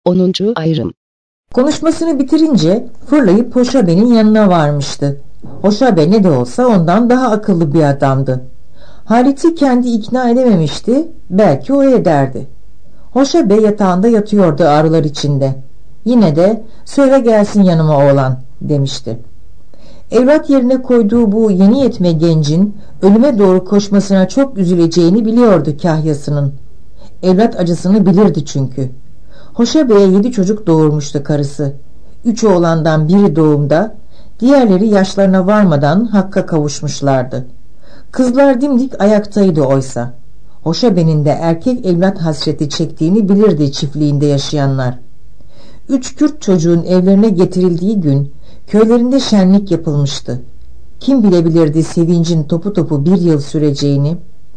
10. Ayrım. Konuşmasını bitirince fırlayıp Hoşabe'nin yanına varmıştı. Hoşabe ne de olsa ondan daha akıllı bir adamdı. Halit'i kendi ikna edememişti, belki o ederdi. Hoşabe yatağında yatıyordu ağrılar içinde. Yine de "Söyle gelsin yanıma oğlan" demişti. Evlat yerine koyduğu bu yeni yetme gencin ölüme doğru koşmasına çok üzüleceğini biliyordu kahyasının. Evlat acısını bilirdi çünkü. Hoşabe'ye 7 çocuk doğurmuştu karısı. 3 oğlandan biri doğumda, diğerleri yaşlarına varmadan Hakk'a kavuşmuşlardı. Kızlar dimdik ayaktaydı oysa. Hoşabe'nin de erkek evlat hasreti çektiğini bilirdi çiftliğinde yaşayanlar. 3 Kürt çocuğun evlerine getirildiği gün köylerinde şenlik yapılmıştı. Kim bilebilirdi sevincin topu topu bir yıl süreceğini?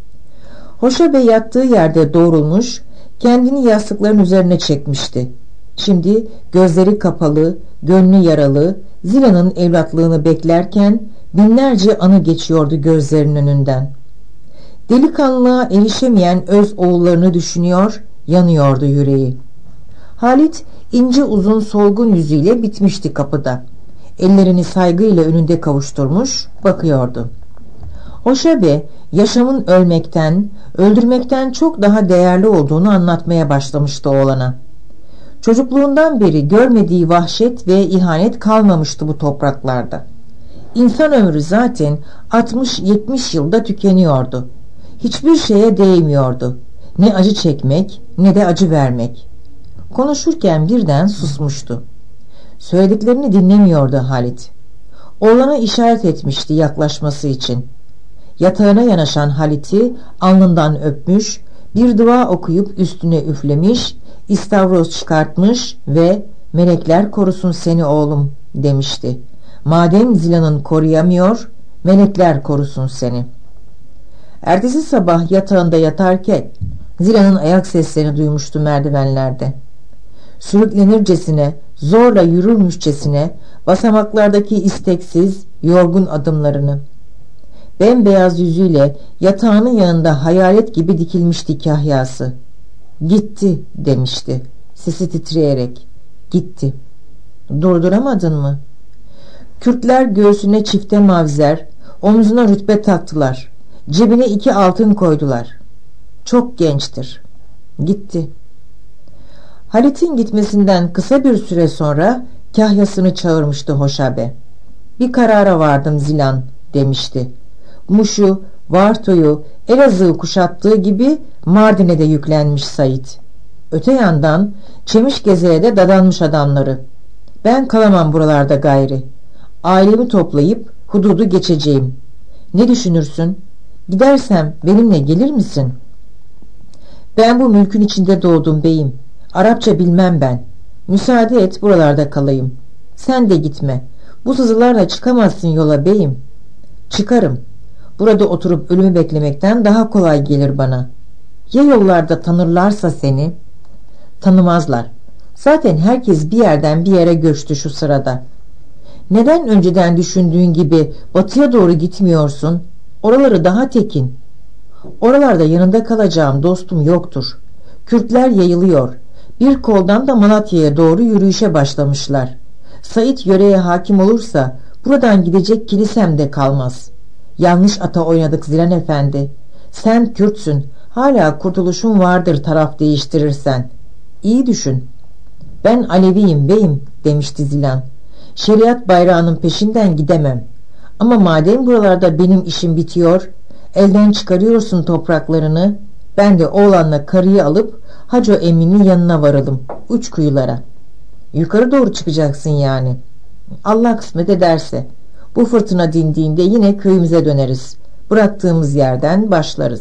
Hoşabe yattığı yerde doğrulmuş, kendini yastıkların üzerine çekmişti. Şimdi gözleri kapalı, gönlü yaralı, Zila'nın evlatlığını beklerken binlerce anı geçiyordu gözlerinin önünden. Delikanlılığa erişemeyen öz oğullarını düşünüyor, yanıyordu yüreği. Halit ince uzun solgun yüzüyle bitmişti kapıda. Ellerini saygıyla önünde kavuşturmuş, bakıyordu. Hoşabe yaşamın ölmekten, öldürmekten çok daha değerli olduğunu anlatmaya başlamıştı oğlana. Çocukluğundan beri görmediği vahşet ve ihanet kalmamıştı bu topraklarda. İnsan ömrü zaten 60-70 yılda tükeniyordu. Hiçbir şeye değmiyordu. Ne acı çekmek ne de acı vermek. Konuşurken birden susmuştu. Söylediklerini dinlemiyordu Halit. Oğlana işaret etmişti yaklaşması için. Yatağına yanaşan Halit'i alnından öpmüş, bir dua okuyup üstüne üflemiş, istavroz çıkartmış ve "Melekler korusun seni oğlum" demişti. Madem Zila'nın koruyamıyor, melekler korusun seni. Ertesi sabah yatağında yatarken Zila'nın ayak seslerini duymuştu merdivenlerde. Sürüklenircesine, zorla yürürmüşçesine basamaklardaki isteksiz, yorgun adımlarını. Bembeyaz yüzüyle yatağının yanında hayalet gibi dikilmişti kahyası. "Gitti" demişti, sesi titreyerek. "Gitti. Durduramadın mı?" Kürtler göğsüne çifte mavzer, omzuna rütbe taktılar. Cebine 2 altın koydular. Çok gençtir. Gitti. Halit'in gitmesinden kısa bir süre sonra kahyasını çağırmıştı Hoşabe. "Bir karara vardım Zilan" demişti. Muş'u, Varto'yu, Elazığ'ı kuşattığı gibi Mardin'e de yüklenmiş Sait. Öte yandan Çemişgeze'ye de dadanmış adamları. Ben kalamam buralarda gayri. Ailemi toplayıp hududu geçeceğim. Ne düşünürsün? Gidersem benimle gelir misin? Ben bu mülkün içinde doğdum beyim. Arapça bilmem ben. Müsaade et buralarda kalayım. Sen de gitme. Bu sızılarla çıkamazsın yola beyim. Çıkarım. Burada oturup ölümü beklemekten daha kolay gelir bana. Ya yollarda tanırlarsa seni? Tanımazlar. Zaten herkes bir yerden bir yere göçtü şu sırada. Neden önceden düşündüğün gibi batıya doğru gitmiyorsun? Oraları daha tekin. Oralarda yanında kalacağım dostum yoktur. Kürtler yayılıyor. Bir koldan da Malatya'ya doğru yürüyüşe başlamışlar. Sait yöreye hakim olursa buradan gidecek kilisem de kalmaz. Yanlış ata oynadık Zilan Efendi. Sen Kürtsün. Hala kurtuluşun vardır taraf değiştirirsen. İyi düşün. Ben Aleviyim beyim demişti Zilan. Şeriat bayrağının peşinden gidemem. Ama madem buralarda benim işim bitiyor, elden çıkarıyorsun topraklarını, ben de oğlanla karıyı alıp Hacı Emin'in yanına varalım, uç kuyulara. Yukarı doğru çıkacaksın yani. Allah kısmet ederse. Bu fırtına dindiğinde yine köyümüze döneriz. Bıraktığımız yerden başlarız.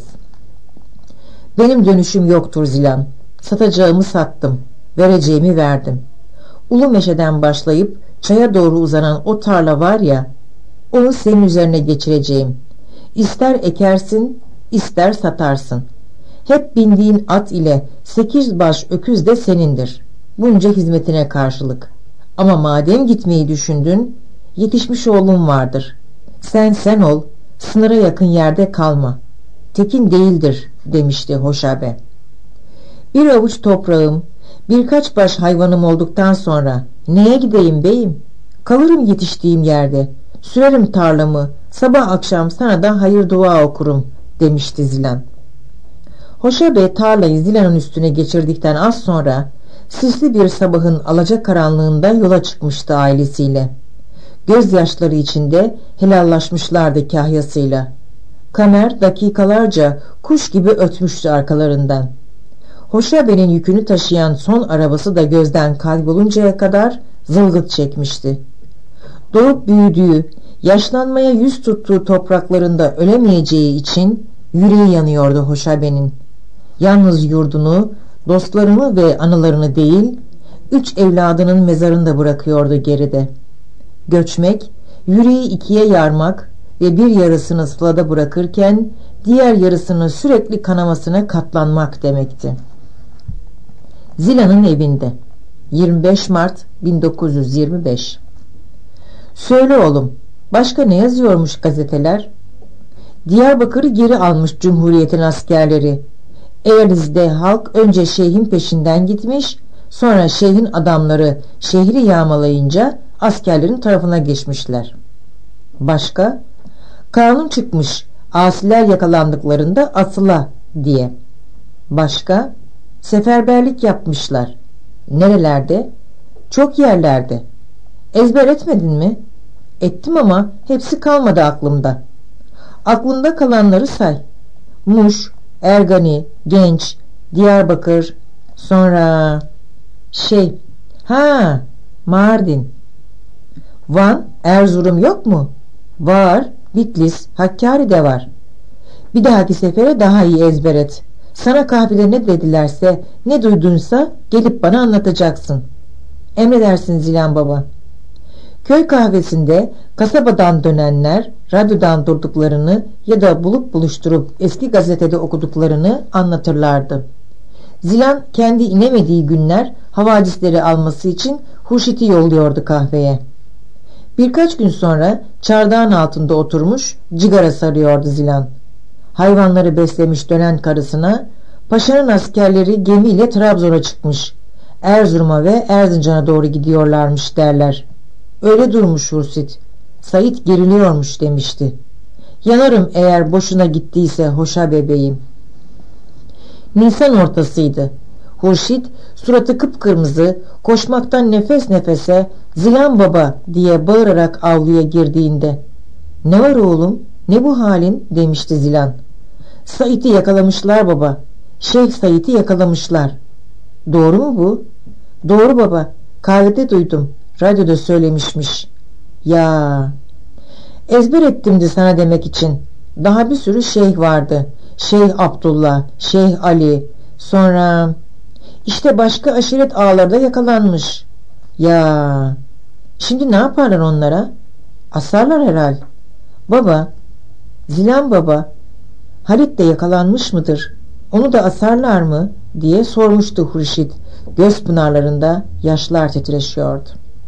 Benim dönüşüm yoktur Zilan. Satacağımı sattım. Vereceğimi verdim. Ulu Meşe'den başlayıp çaya doğru uzanan o tarla var ya, onu senin üzerine geçireceğim. İster ekersin, ister satarsın. Hep bindiğin at ile 8 baş öküz de senindir. Bunca hizmetine karşılık. Ama madem gitmeyi düşündün, yetişmiş oğlum vardır. Sen ol, sınıra yakın yerde kalma. Tekin değildir demişti Hoşabe. Bir avuç toprağım, Birkaç baş hayvanım olduktan sonra neye gideyim beyim? Kalırım yetiştiğim yerde. Sürerim tarlamı. Sabah akşam sana da hayır dua okurum demişti Zilan. Hoşabe tarlayı Zilan'ın üstüne geçirdikten az sonra sisli bir sabahın alacakaranlığında yola çıkmıştı ailesiyle. Gözyaşları içinde helallaşmışlardı kahyasıyla. Kamer dakikalarca kuş gibi ötmüştü arkalarından. Hoşabe'nin yükünü taşıyan son arabası da gözden kayboluncaya kadar zılgıt çekmişti. Doğup büyüdüğü, yaşlanmaya yüz tuttuğu topraklarında ölemeyeceği için yüreği yanıyordu Hoşabe'nin. Yalnız yurdunu, dostlarını ve anılarını değil, 3 evladının mezarını da bırakıyordu geride. Göçmek, yüreği ikiye yarmak ve bir yarısını sılada bırakırken diğer yarısını sürekli kanamasına katlanmak demekti. Zilan'ın evinde 25 Mart 1925. Söyle oğlum, başka ne yazıyormuş gazeteler? Diyarbakır'ı geri almış Cumhuriyet'in askerleri. Eğriz'de halk önce şeyhin peşinden gitmiş, sonra şeyhin adamları şehri yağmalayınca askerlerin tarafına geçmişler. Başka? Kanun çıkmış, asiler yakalandıklarında asıla diye. Başka? Seferberlik yapmışlar. Nerelerde? Çok yerlerde. Ezber etmedin mi? Ettim ama hepsi kalmadı aklımda. Aklında kalanları say. Muş, Ergani, Genç, Diyarbakır, sonra Mardin. Van, Erzurum yok mu? Var, Bitlis, Hakkari de var. Bir dahaki sefere daha iyi ezber et. Sana kahvede ne dedilerse, ne duydunsa gelip bana anlatacaksın. Emredersin Zilan baba. Köy kahvesinde kasabadan dönenler radyodan durduklarını ya da bulup buluşturup eski gazetede okuduklarını anlatırlardı. Zilan kendi inemediği günler havadisleri alması için Hurşit'i yolluyordu kahveye. Birkaç gün sonra çardağın altında oturmuş cigara sarıyordu Zilan. Hayvanları beslemiş dönen karısına, paşanın askerleri gemiyle Trabzon'a çıkmış, Erzurum'a ve Erzincan'a doğru gidiyorlarmış derler. Öyle durmuş Hurşit. Sait geriliyormuş demişti. Yanarım eğer boşuna gittiyse Hoşabe beyim. Nisan ortasıydı. Hurşit suratı kıpkırmızı, koşmaktan nefes nefese Zilan baba diye bağırarak avluya girdiğinde "Ne var oğlum, ne bu halin?" demişti Zilan. "Sait'i yakalamışlar baba. Şeyh Sait'i yakalamışlar." "Doğru mu bu?" "Doğru baba. Kahvede duydum. Radyoda söylemişmiş." "Ya, ezber ettimdi sana demek için. Daha bir sürü şeyh vardı. Şeyh Abdullah, Şeyh Ali, sonra işte başka aşiret ağaları da yakalanmış." "Ya, şimdi ne yaparlar onlara?" "Asarlar herhal." "Baba, Zilan baba, Halit de yakalanmış mıdır? Onu da asarlar mı?" diye sormuştu Hurşit. Göz pınarlarında yaşlar titreşiyordu.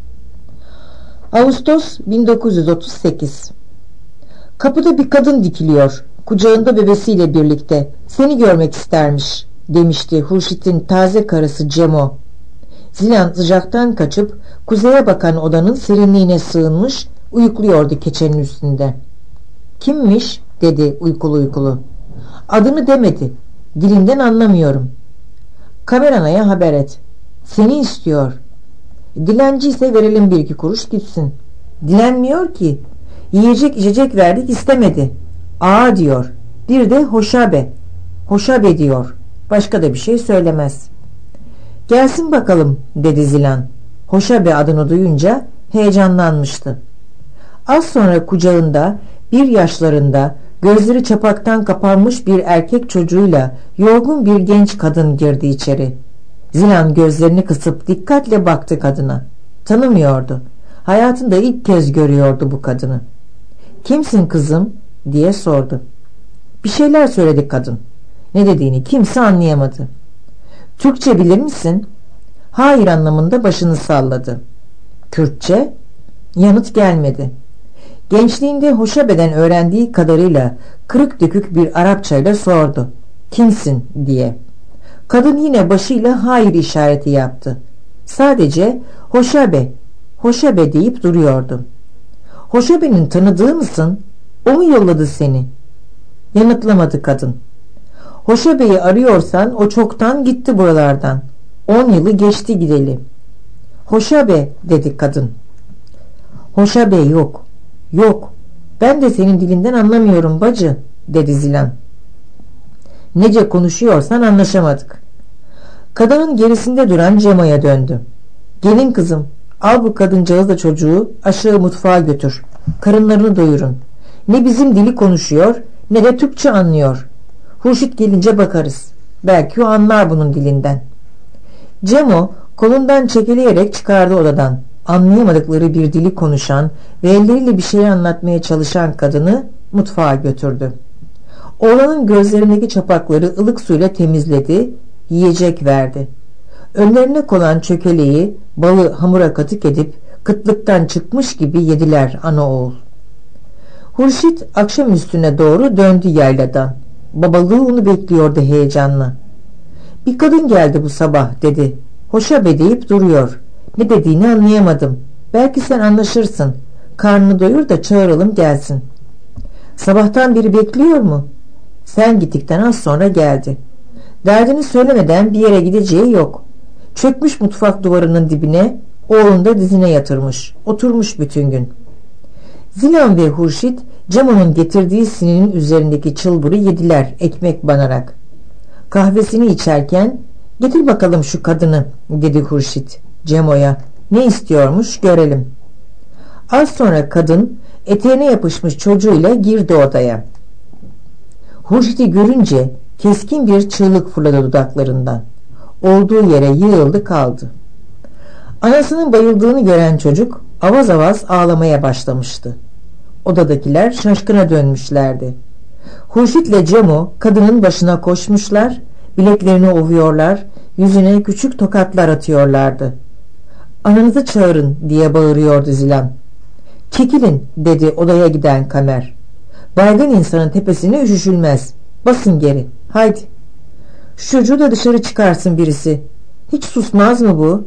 Ağustos 1938. "Kapıda bir kadın dikiliyor. Kucağında bebesiyle birlikte. Seni görmek istermiş," demişti Hurşit'in taze karısı Cemo. Zilan sıcaktan kaçıp kuzeye bakan odanın serinliğine sığınmış uyukluyordu keçenin üstünde. "Kimmiş?" dedi uykulu uykulu. "Adını demedi. Dilinden anlamıyorum." "Kameranaya haber et. Seni istiyor." "Dilenci ise verelim 1-2 kuruş gitsin." "Dilenmiyor ki. Yiyecek içecek verdik istemedi. Ağa diyor. Bir de Hoşabe. Hoşabe diyor. Başka da bir şey söylemez." "Gelsin bakalım," dedi Zilan. Hoşabe adını duyunca heyecanlanmıştı. Az sonra kucağında 1 yaşlarında gözleri çapaktan kapanmış bir erkek çocuğuyla yorgun bir genç kadın girdi içeri. Zilan gözlerini kısıp dikkatle baktı kadına. Tanımıyordu. Hayatında ilk kez görüyordu bu kadını. "Kimsin kızım?" diye sordu. Bir şeyler söyledi kadın. Ne dediğini kimse anlayamadı. "Türkçe bilir misin?" "Hayır" anlamında başını salladı. "Kürtçe?" Yanıt gelmedi. Gençliğinde Hoşabe'den öğrendiği kadarıyla kırık dökük bir Arapçayla sordu. "Kimsin?" diye. Kadın yine başıyla hayır işareti yaptı. Sadece Hoşabe, Hoşabe deyip duruyordu. Hoşabe'nin tanıdığı mısın? O mu yolladı seni? Yanıtlamadı kadın. Hoşabe'yi arıyorsan o çoktan gitti buralardan. 10 yılı geçti gideli. Hoşabe dedi kadın. Hoşabe yok. Yok. Ben de senin dilinden anlamıyorum bacı dedi Zilan. Nece konuşuyorsan anlaşamadık. Kadının gerisinde duran Cemo'ya döndü. Gelin kızım, al bu kadıncağız da çocuğu aşağı mutfağa götür. Karınlarını doyurun. Ne bizim dili konuşuyor ne de Türkçe anlıyor. Hurşit gelince bakarız. Belki o anlar bunun dilinden. Cemo kolundan çekileyerek çıkardı odadan. Anlayamadıkları bir dili konuşan ve elleriyle bir şey anlatmaya çalışan kadını mutfağa götürdü. Oğlanın gözlerindeki çapakları ılık suyla temizledi, yiyecek verdi. Önlerine konan çökeleği balı hamura katık edip kıtlıktan çıkmış gibi yediler ana oğul. Hurşit akşam üstüne doğru döndü yayladan. Babalığı onu bekliyordu heyecanla. Bir kadın geldi bu sabah dedi. Hoşabe deyip duruyor. Ne dediğini anlayamadım. Belki sen anlaşırsın. Karnını doyur da çağıralım gelsin. Sabahtan beri bekliyor mu? Sen gittikten az sonra geldi. Derdini söylemeden bir yere gideceği yok. Çökmüş mutfak duvarının dibine, oğlunu da dizine yatırmış. Oturmuş bütün gün. Zilan ve Hurşit Cemo'nun getirdiği sininin üzerindeki çılbırı yediler ekmek banarak. Kahvesini içerken getir bakalım şu kadını dedi Hurşit Cemo'ya. Ne istiyormuş görelim. Az sonra kadın eteğine yapışmış çocuğuyla girdi odaya. Hurşit'i görünce keskin bir çığlık fırladı dudaklarından. Olduğu yere yığıldı kaldı. Anasının bayıldığını gören çocuk avaz avaz ağlamaya başlamıştı. Odadakiler şaşkına dönmüşlerdi. Hurşit'le Cemo kadının başına koşmuşlar, bileklerini ovuyorlar, yüzüne küçük tokatlar atıyorlardı. Ananızı çağırın diye bağırıyordu Zilan. Çekilin dedi odaya giden Kamer. Baygın insanın tepesine üşüşülmez. Basın geri. Haydi. Şu çocuğu da dışarı çıkarsın birisi. Hiç susmaz mı bu?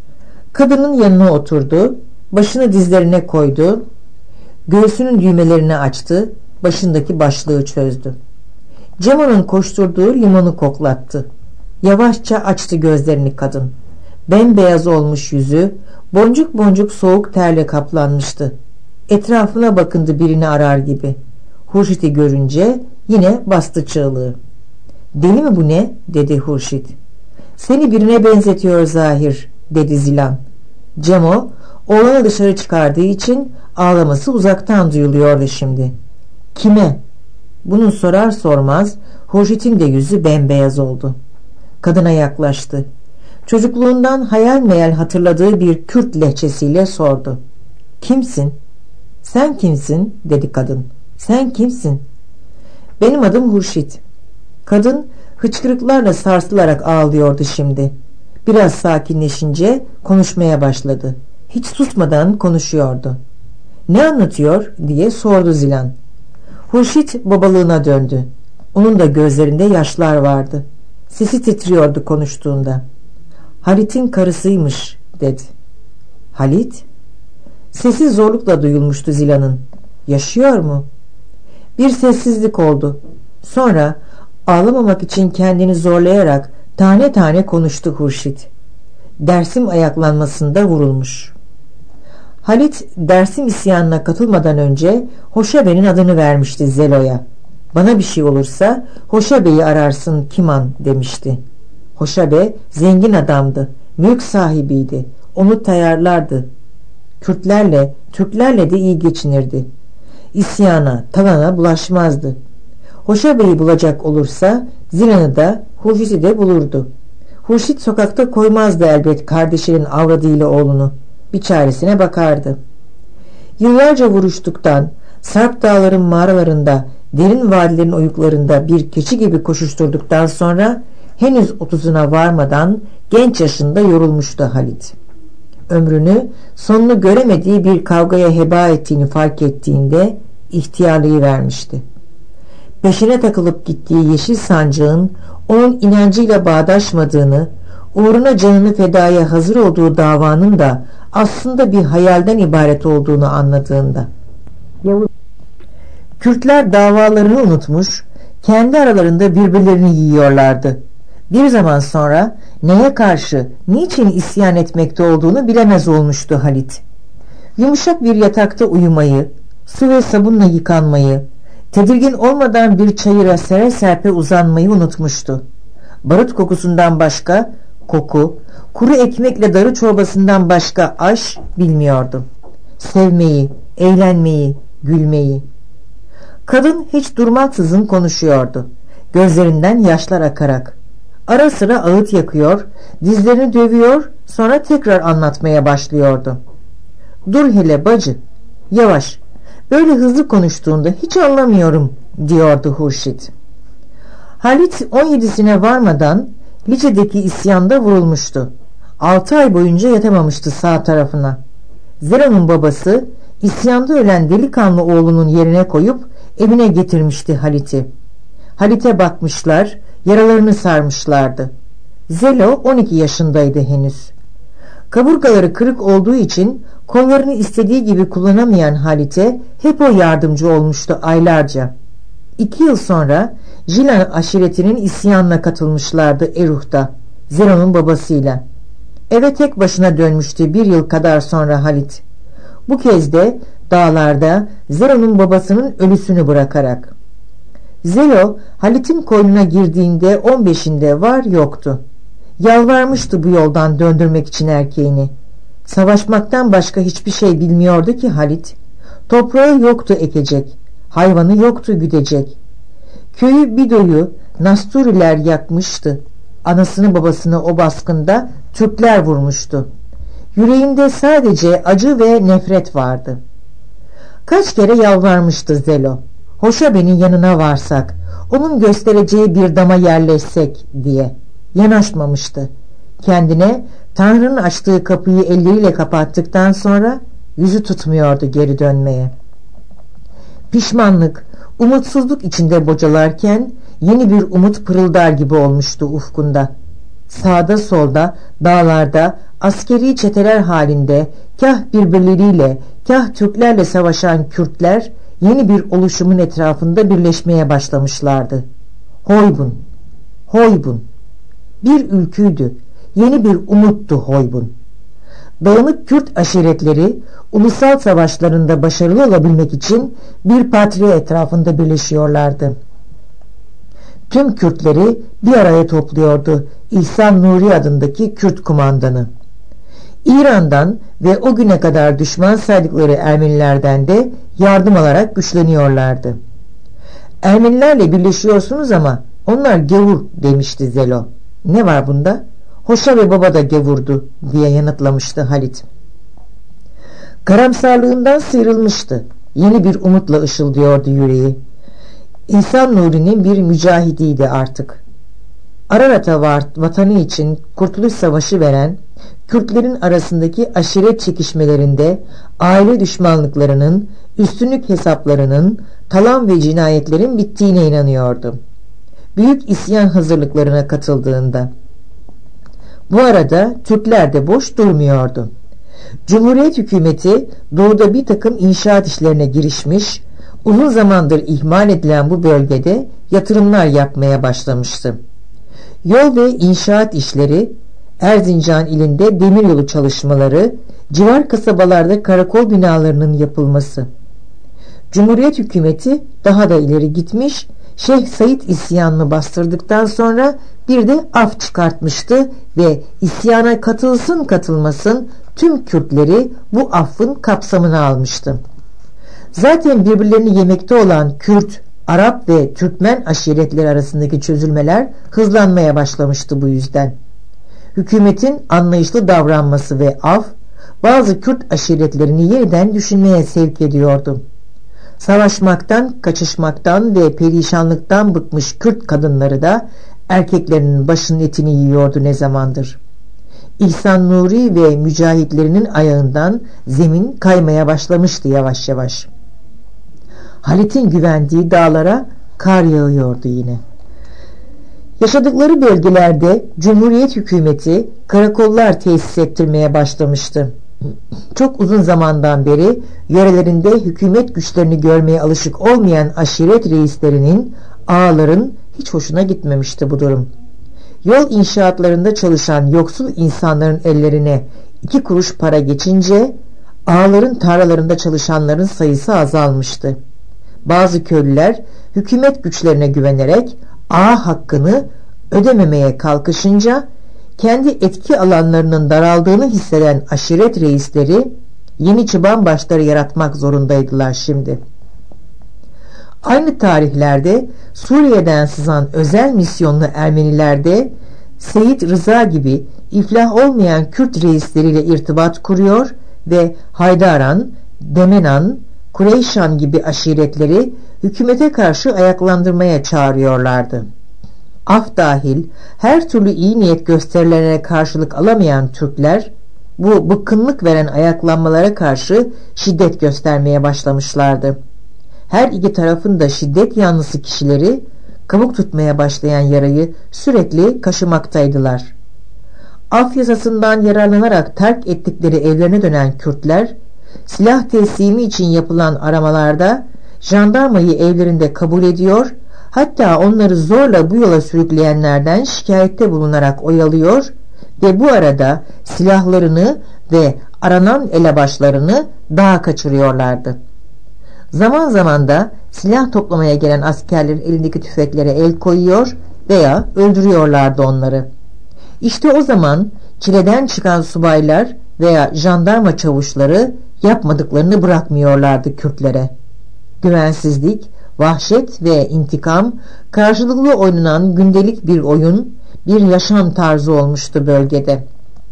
Kadının yanına oturdu. Başını dizlerine koydu. Göğsünün düğmelerini açtı. Başındaki başlığı çözdü. Cemo'nun koşturduğu limonu koklattı. Yavaşça açtı gözlerini kadın. Bembeyaz olmuş yüzü, boncuk boncuk soğuk terle kaplanmıştı. Etrafına bakındı birini arar gibi. Hurşit'i görünce yine bastı çığlığı. Deli mi bu ne? dedi Hurşit. Seni birine benzetiyor zahir dedi Zilan. Cemo oğlanı dışarı çıkardığı için ağlaması uzaktan duyuluyordu şimdi. Kime? Bunu sorar sormaz Hurşit'in de yüzü bembeyaz oldu. Kadına yaklaştı. Çocukluğundan hayal meyal hatırladığı bir Kürt lehçesiyle sordu. Kimsin? Sen kimsin? dedi kadın. Sen kimsin? Benim adım Hurşit. Kadın hıçkırıklarla sarsılarak ağlıyordu şimdi. Biraz sakinleşince konuşmaya başladı. Hiç susmadan konuşuyordu. Ne anlatıyor diye sordu Zilan. Hurşit babalığına döndü. Onun da gözlerinde yaşlar vardı. Sesi titriyordu konuştuğunda. Halit'in karısıymış dedi. Halit? Sesi zorlukla duyulmuştu Zilan'ın. Yaşıyor mu? Bir sessizlik oldu. Sonra ağlamamak için kendini zorlayarak tane tane konuştu Hurşit. Dersim ayaklanmasında vurulmuş. Halit Dersim isyanına katılmadan önce Hoşabe'nin adını vermişti Zelo'ya. Bana bir şey olursa Hoşabe'yi ararsın Kiman demişti. Hoşabe zengin adamdı, mülk sahibiydi, onu tayarlardı. Kürtlerle, Türklerle de iyi geçinirdi. İsyana, talana bulaşmazdı. Hoşabe'yi bulacak olursa Zilan'ı da Hurşit'i de bulurdu. Hurşit sokakta koymazdı elbet kardeşinin avradıyla oğlunu. Bir çaresine bakardı. Yıllarca vuruştuktan, Sarp dağların mağaralarında, derin vadilerin oyuklarında bir keçi gibi koşuşturduktan sonra henüz 30'una varmadan genç yaşında yorulmuştu Halit. Ömrünü sonunu göremediği bir kavgaya heba ettiğini fark ettiğinde ihtiyarlığı vermişti. Peşine takılıp gittiği yeşil sancağın onun inancıyla bağdaşmadığını, uğruna canını fedaya hazır olduğu davanın da aslında bir hayalden ibaret olduğunu anladığında. Kürtler davalarını unutmuş, kendi aralarında birbirlerini yiyorlardı. Bir zaman sonra neye karşı, niçin isyan etmekte olduğunu bilemez olmuştu Halit. Yumuşak bir yatakta uyumayı, su ve sabunla yıkanmayı, tedirgin olmadan bir çayıra sere serpe uzanmayı unutmuştu. Barut kokusundan başka koku, kuru ekmekle darı çorbasından başka aş bilmiyordu. Sevmeyi, eğlenmeyi, gülmeyi. Kadın hiç durmaksızın konuşuyordu. Gözlerinden yaşlar akarak. Ara sıra ağıt yakıyor, dizlerini dövüyor, sonra tekrar anlatmaya başlıyordu. "Dur hele bacı, yavaş. Böyle hızlı konuştuğunda hiç anlamıyorum," diyordu Hurşit. Halit 17'sine varmadan Lice'deki isyanda vurulmuştu. 6 ay boyunca yatamamıştı sağ tarafına. Zero'nun babası isyanda ölen delikanlı oğlunun yerine koyup evine getirmişti Halit'i. Halit'e bakmışlar, yaralarını sarmışlardı. Zelo 12 yaşındaydı henüz. Kaburgaları kırık olduğu için kollarını istediği gibi kullanamayan Halit'e hep o yardımcı olmuştu aylarca. 2 yıl sonra Jilan aşiretinin isyanına katılmışlardı Eruh'ta, Zero'nun babasıyla. Eve tek başına dönmüştü 1 yıl kadar sonra Halit. Bu kez de dağlarda Zero'nun babasının ölüsünü bırakarak. Zero, Halit'in koynuna girdiğinde 15'inde var yoktu. Yalvarmıştı bu yoldan döndürmek için erkeğini. Savaşmaktan başka hiçbir şey bilmiyordu ki Halit. Toprağı yoktu ekecek, hayvanı yoktu güdecek. Köyü Bido'yu Nasturiler yakmıştı. Anasını babasını o baskında Türkler vurmuştu. Yüreğinde sadece acı ve nefret vardı. Kaç kere yalvarmıştı Zelo. "Hoşa beni yanına varsak, onun göstereceği bir dama yerleşsek," diye. Yanaşmamıştı. Kendine Tanrı'nın açtığı kapıyı elleriyle kapattıktan sonra yüzü tutmuyordu geri dönmeye. Pişmanlık, umutsuzluk içinde bocalarken yeni bir umut pırıldar gibi olmuştu ufkunda. Sağda solda, dağlarda, askeri çeteler halinde kah birbirleriyle, kah Türklerle savaşan Kürtler yeni bir oluşumun etrafında birleşmeye başlamışlardı. Hoybun, Hoybun. Bir ülküydü, yeni bir umuttu Hoybun. Dağınık Kürt aşiretleri ulusal savaşlarında başarılı olabilmek için bir patria etrafında birleşiyorlardı. Tüm Kürtleri bir araya topluyordu İhsan Nuri adındaki Kürt kumandanı. İran'dan ve o güne kadar düşman saydıkları Ermenilerden de yardım alarak güçleniyorlardı. "Ermenilerle birleşiyorsunuz ama onlar gavur," demişti Zelo. "Ne var bunda? Hoşa ve baba da gavurdu," diye yanıtlamıştı Halit. Karamsarlığından sıyrılmıştı. Yeni bir umutla ışıldıyordu yüreği. İhsan Nuri'nin bir mücahidiydi artık. Ararat'a vatanı için Kurtuluş Savaşı veren, Kürtlerin arasındaki aşiret çekişmelerinde aile düşmanlıklarının, üstünlük hesaplarının, talan ve cinayetlerin bittiğine inanıyordu. Büyük isyan hazırlıklarına katıldığında. Bu arada Türkler de boş durmuyordu. Cumhuriyet hükümeti doğuda bir takım inşaat işlerine girişmiş, uzun zamandır ihmal edilen bu bölgede yatırımlar yapmaya başlamıştı. Yol ve inşaat işleri, Erzincan ilinde demiryolu çalışmaları, civar kasabalarda karakol binalarının yapılması. Cumhuriyet hükümeti daha da ileri gitmiş, Şeyh Said isyanını bastırdıktan sonra bir de af çıkartmıştı ve isyana katılsın katılmasın tüm Kürtleri bu affın kapsamına almıştı. Zaten birbirlerini yemekte olan Kürt, Arap ve Türkmen aşiretleri arasındaki çözülmeler hızlanmaya başlamıştı bu yüzden. Hükümetin anlayışlı davranması ve af, bazı Kürt aşiretlerini yeniden düşünmeye sevk ediyordu. Savaşmaktan, kaçışmaktan ve perişanlıktan bıkmış Kürt kadınları da erkeklerinin başının etini yiyordu ne zamandır. İhsan Nuri ve mücahitlerinin ayağından zemin kaymaya başlamıştı yavaş yavaş. Halit'in güvendiği dağlara Kar yağıyordu yine. Yaşadıkları bölgelerde Cumhuriyet hükümeti karakollar tesis ettirmeye başlamıştı. Çok uzun zamandan beri yörelerinde hükümet güçlerini görmeye alışık olmayan aşiret reislerinin, ağaların hiç hoşuna gitmemişti bu durum. Yol inşaatlarında çalışan yoksul insanların ellerine 2 kuruş para geçince ağaların tarlalarında çalışanların sayısı azalmıştı. Bazı köylüler hükümet güçlerine güvenerek ağa hakkını ödememeye kalkışınca kendi etki alanlarının daraldığını hisseden aşiret reisleri yeni çıban başları yaratmak zorundaydılar şimdi. Aynı tarihlerde Suriye'den sızan özel misyonlu Ermeniler de Seyit Rıza gibi iflah olmayan Kürt reisleriyle irtibat kuruyor ve Haydaran, Demenan, Kureyşan gibi aşiretleri hükümete karşı ayaklandırmaya çağırıyorlardı. Af dahil her türlü iyi niyet gösterilerine karşılık alamayan Türkler bu bıkkınlık veren ayaklanmalara karşı şiddet göstermeye başlamışlardı. Her iki tarafın da şiddet yanlısı kişileri kabuk tutmaya başlayan yarayı sürekli kaşımaktaydılar. Af yasasından yararlanarak terk ettikleri evlerine dönen Kürtler, silah teslimi için yapılan aramalarda jandarmayı evlerinde kabul ediyor, hatta onları zorla bu yola sürükleyenlerden şikayette bulunarak oyalıyor ve bu arada silahlarını ve aranan elebaşlarını dağa kaçırıyorlardı. Zaman zaman da silah toplamaya gelen askerler elindeki tüfeklere el koyuyor veya öldürüyorlardı onları. İşte o zaman çileden çıkan subaylar veya jandarma çavuşları yapmadıklarını bırakmıyorlardı Kürtlere. Güvensizlik, vahşet ve intikam karşılıklı oynanan gündelik bir oyun, bir yaşam tarzı olmuştu bölgede.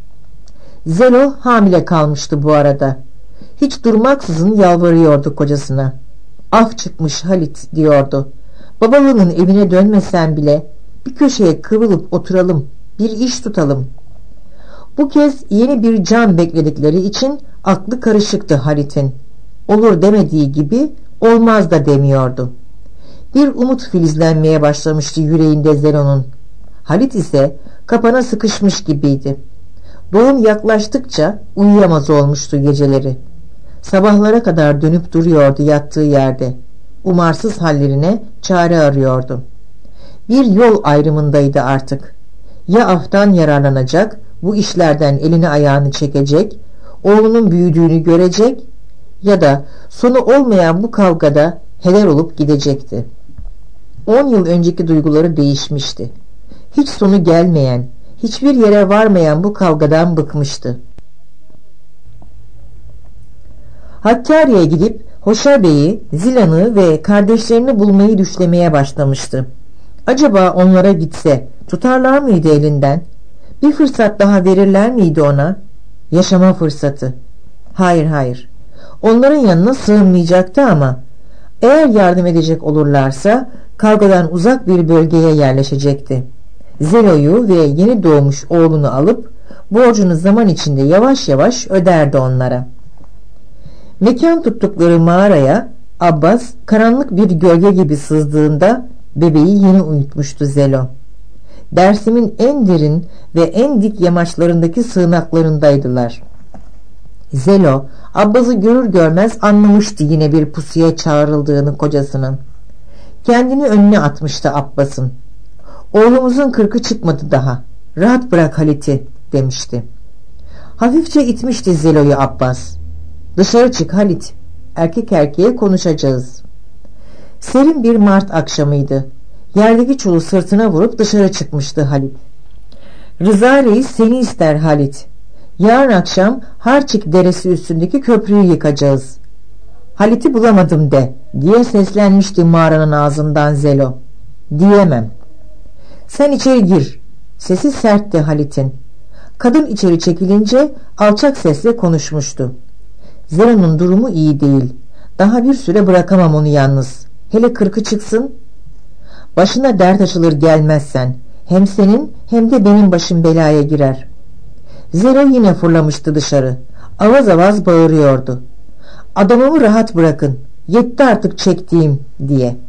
Zelo hamile kalmıştı bu arada. Hiç durmaksızın yalvarıyordu kocasına. Af çıkmış Halit diyordu. Babalığının evine dönmesen bile bir köşeye kıvrılıp oturalım, bir iş tutalım. Bu kez yeni bir can bekledikleri için aklı karışıktı Halit'in. Olur demediği gibi olmaz da demiyordu. Bir umut filizlenmeye başlamıştı yüreğinde Zelo'nun. Halit ise kapana sıkışmış gibiydi. Doğum yaklaştıkça uyuyamaz olmuştu geceleri. Sabahlara kadar dönüp duruyordu yattığı yerde. Umarsız hallerine çare arıyordu. Bir yol ayrımındaydı artık. Ya aftan yararlanacak, bu işlerden elini ayağını çekecek, oğlunun büyüdüğünü görecek ya da sonu olmayan bu kavgada heder olup gidecekti. 10 yıl önceki duyguları değişmişti. Hiç sonu gelmeyen, hiçbir yere varmayan bu kavgadan bıkmıştı. Hakkari'ye gidip Hoşa Bey'i, Zilan'ı ve kardeşlerini bulmayı düşlemeye başlamıştı. Acaba onlara gitse tutarlar mıydı elinden? Bir fırsat daha verirler miydi ona? Yaşama fırsatı. Hayır. Onların yanına sığınmayacaktı ama eğer yardım edecek olurlarsa kavgadan uzak bir bölgeye yerleşecekti. Zelo'yu ve yeni doğmuş oğlunu alıp borcunu zaman içinde yavaş yavaş öderdi onlara. Mekan tuttukları mağaraya Abbas karanlık bir gölge gibi sızdığında bebeği yeni uyutmuştu Zelo. Dersim'in en derin ve en dik yamaçlarındaki sığınaklarındaydılar. Zelo Abbas'ı görür görmez anlamıştı yine bir pusuya çağrıldığını kocasının. Kendini önüne atmıştı Abbas'ın. Oğlumuzun kırkı çıkmadı daha. Rahat bırak Halit'i demişti. Hafifçe itmişti Zelo'yu Abbas. Dışarı çık Halit. Erkek erkeğe konuşacağız. Serin bir Mart akşamıydı. Yerdeki çulu sırtına vurup dışarı çıkmıştı Halit. Rıza Reis seni ister Halit. Yarın akşam Harçik Deresi üstündeki köprüyü yıkacağız. Halit'i bulamadım de diye seslenmişti mağaranın ağzından Zelo. Diyemem. Sen içeri gir. Sesi sertti Halit'in. Kadın içeri çekilince alçak sesle konuşmuştu. Zelo'nun durumu iyi değil. Daha bir süre bırakamam onu yalnız. Hele kırkı çıksın. Başına dert açılır gelmezsen. Hem senin hem de benim başım belaya girer. Zelo yine fırlamıştı dışarı. Avaz avaz bağırıyordu. Adamımı rahat bırakın. Yetti artık çektiğim diye.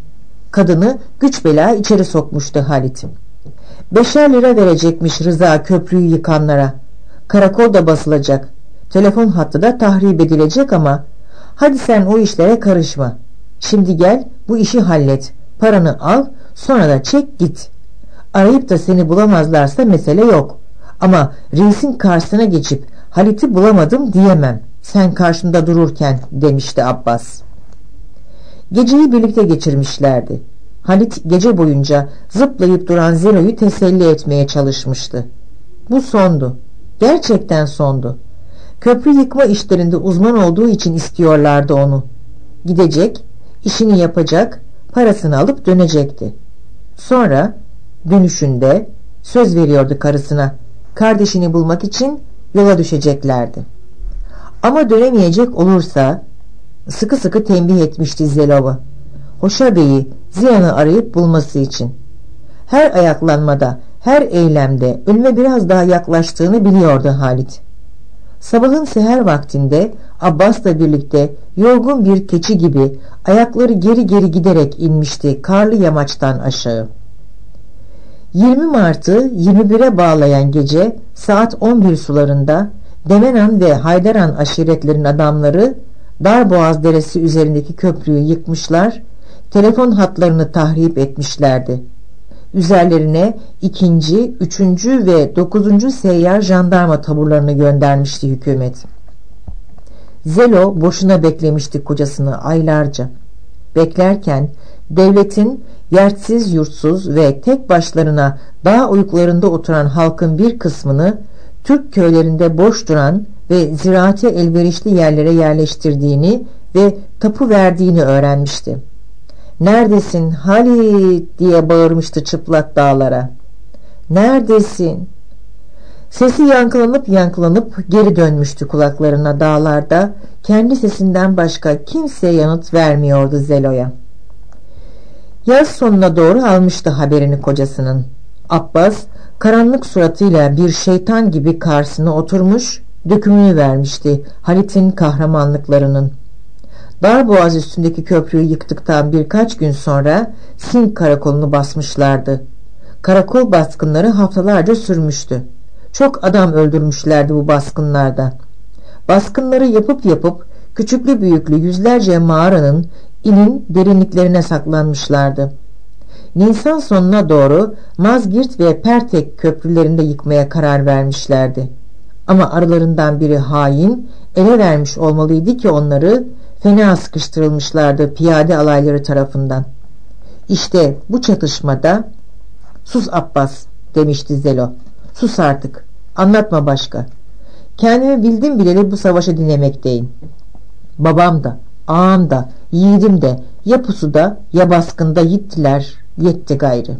Kadını güç bela içeri sokmuştu Halit. 5'er lira verecekmiş Rıza köprüyü yıkanlara. Karakol da basılacak. Telefon hattı da tahrip edilecek ama hadi sen o işlere karışma. Şimdi gel bu işi hallet. Paranı al, sonra da çek git. Arayıp da seni bulamazlarsa mesele yok. Ama reisin karşısına geçip Halit'i bulamadım diyemem. Sen karşımda dururken demişti Abbas. Geceyi birlikte geçirmişlerdi. Halit gece boyunca zıplayıp duran Zelo'yu teselli etmeye çalışmıştı. Bu sondu. Gerçekten sondu. Köprü yıkma işlerinde uzman olduğu için istiyorlardı onu. Gidecek, işini yapacak, parasını alıp dönecekti. Sonra dönüşünde söz veriyordu karısına. Kardeşini bulmak için yola düşeceklerdi. Ama dönemeyecek olursa sıkı sıkı tembih etmişti Zelova. Hoşa Bey'i Ziyan'ı arayıp bulması için. Her ayaklanmada, her eylemde ölüme biraz daha yaklaştığını biliyordu Halit. Sabahın seher vaktinde Abbas'la birlikte yorgun bir keçi gibi ayakları geri geri giderek inmişti karlı yamaçtan aşağı. 20 Mart'ı 21'e bağlayan gece saat 11 sularında Demenan ve Haydaran aşiretlerin adamları Darboğaz Deresi üzerindeki köprüyü yıkmışlar, telefon hatlarını tahrip etmişlerdi. Üzerlerine 2., 3. ve 9. seyyar jandarma taburlarını göndermişti hükümet. Zelo boşuna beklemişti kocasını aylarca. Beklerken devletin yersiz yurtsuz ve tek başlarına dağ oyuklarında oturan halkın bir kısmını Türk köylerinde boş duran ve ziraate elverişli yerlere yerleştirdiğini ve tapu verdiğini öğrenmişti. "Neredesin Halit?" diye bağırmıştı çıplak dağlara. "Neredesin?" Sesi yankılanıp geri dönmüştü kulaklarına dağlarda. Kendi sesinden başka kimse yanıt vermiyordu Zelo'ya. Yaz sonuna doğru almıştı haberini kocasının. Abbas karanlık suratıyla bir şeytan gibi karşısına oturmuş, dökümünü vermişti Halit'in kahramanlıklarının. Darboğaz üstündeki köprüyü yıktıktan birkaç gün sonra Sink karakolunu basmışlardı. Karakol baskınları haftalarca sürmüştü. Çok adam öldürmüşlerdi bu baskınlarda. Baskınları yapıp küçüklü büyüklü yüzlerce mağaranın inin derinliklerine saklanmışlardı. Nisan sonuna doğru Mazgirt ve Pertek köprülerinde yıkmaya karar vermişlerdi. Ama aralarından biri hain, ele vermiş olmalıydı ki onları fena sıkıştırılmışlardı piyade alayları tarafından. İşte bu çatışmada "Sus Abbas," demişti Zelo. "Sus artık. Anlatma başka. Kendimi bildim bileli bu savaşı dinlemekteyim. Babam da, ağam da, yiğidim de ya pusuda ya baskında gittiler, yetti gayrı."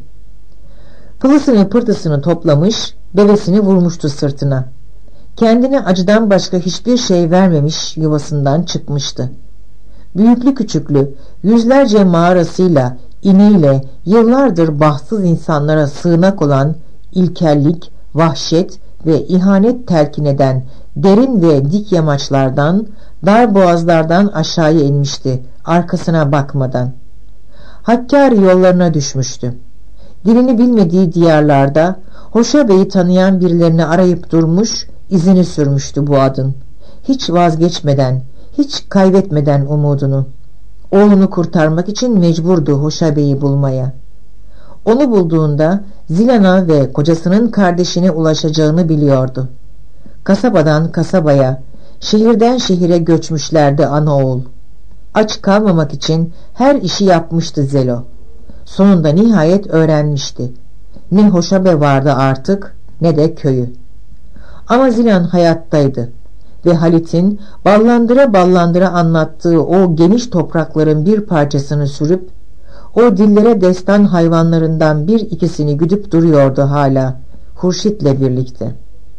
Pılısını pırtısını toplamış, devesini vurmuştu sırtına. Kendine acıdan başka hiçbir şey vermemiş yuvasından çıkmıştı. Büyüklü küçüklü yüzlerce mağarasıyla, iniyle yıllardır bahtsız insanlara sığınak olan ilkellik, vahşet ve ihanet telkin eden derin ve dik yamaçlardan, dar boğazlardan aşağıya inmişti arkasına bakmadan. Hakkari yollarına düşmüştü. Dilini bilmediği diyarlarda Hoşa Bey'i tanıyan birilerini arayıp durmuş, izini sürmüştü bu adın. Hiç vazgeçmeden, hiç kaybetmeden umudunu. Oğlunu kurtarmak için mecburdu Hoşa Bey'i bulmaya. Onu bulduğunda Zilan'a ve kocasının kardeşine ulaşacağını biliyordu. Kasabadan kasabaya, şehirden şehire göçmüşlerdi ana oğul. Aç kalmamak için her işi yapmıştı Zelo. Sonunda nihayet öğrenmişti. Ne Hoşa Bey vardı artık, ne de köyü. Ama Zilan hayattaydı ve Halit'in ballandıra anlattığı o geniş toprakların bir parçasını sürüp o dillere destan hayvanlarından bir ikisini güdüp duruyordu hala Hurşit'le birlikte.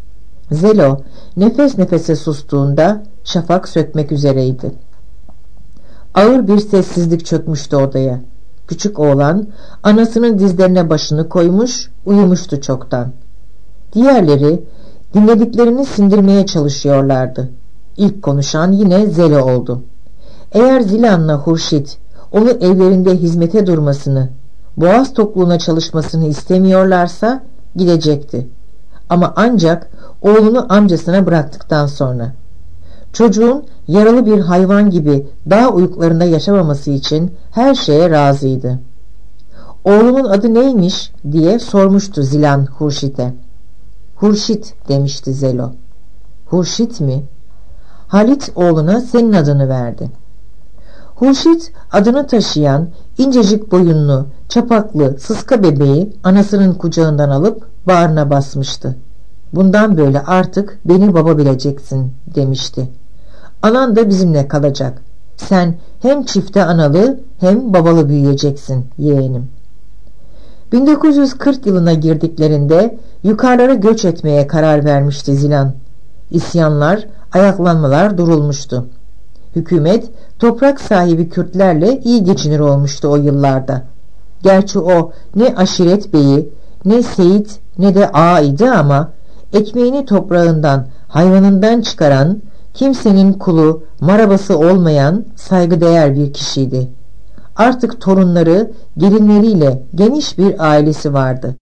Zelo nefes nefese sustuğunda şafak sökmek üzereydi. Ağır bir sessizlik çökmüştü odaya. Küçük oğlan anasının dizlerine başını koymuş, uyumuştu çoktan. Diğerleri dinlediklerini sindirmeye çalışıyorlardı. İlk konuşan yine Zelo oldu. Eğer Zilan'la Hurşit onu evlerinde hizmete durmasını, boğaz tokluğuna çalışmasını istemiyorlarsa gidecekti. Ama ancak oğlunu amcasına bıraktıktan sonra. Çocuğun yaralı bir hayvan gibi dağ uyuklarında yaşamaması için her şeye razıydı. Oğlunun adı neymiş diye sormuştu Zilan Hurşit'e. Hurşit demişti Zelo. Hurşit mi? Halit oğluna senin adını verdi. Hurşit adını taşıyan incecik boyunlu, çapaklı, sıska bebeği anasının kucağından alıp bağrına basmıştı. Bundan böyle artık beni baba bileceksin demişti. Anan da bizimle kalacak. Sen hem çifte analı hem babalı büyüyeceksin yeğenim. 1940 yılına girdiklerinde yukarılara göç etmeye karar vermişti Zilan. İsyanlar, ayaklanmalar durulmuştu. Hükümet toprak sahibi Kürtlerle iyi geçinir olmuştu o yıllarda. Gerçi o ne aşiret beyi, ne seyit ne de ağa idi ama ekmeğini toprağından, hayvanından çıkaran, kimsenin kulu, marabası olmayan saygıdeğer bir kişiydi. Artık torunları, gelinleriyle geniş bir ailesi vardı.